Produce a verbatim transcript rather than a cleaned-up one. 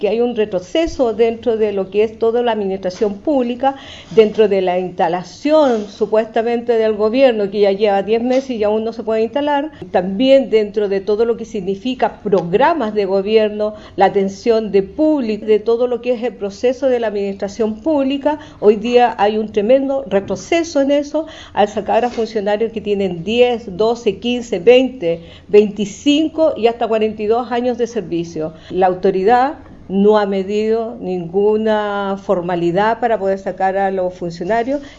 que hay un retroceso dentro de lo que es toda la administración pública, dentro de la instalación supuestamente del gobierno, que ya lleva diez meses y aún no se puede instalar, también dentro de todo lo que significa programas de gobierno, la atención de público, de todo lo que es el proceso de la administración pública. Hoy día hay un tremendo retroceso en eso, al sacar a funcionarios que tienen diez, doce, quince, veinte, veinticinco y hasta cuarenta y dos años de servicio. La autoridad no ha medido ninguna formalidad para poder sacar a los funcionarios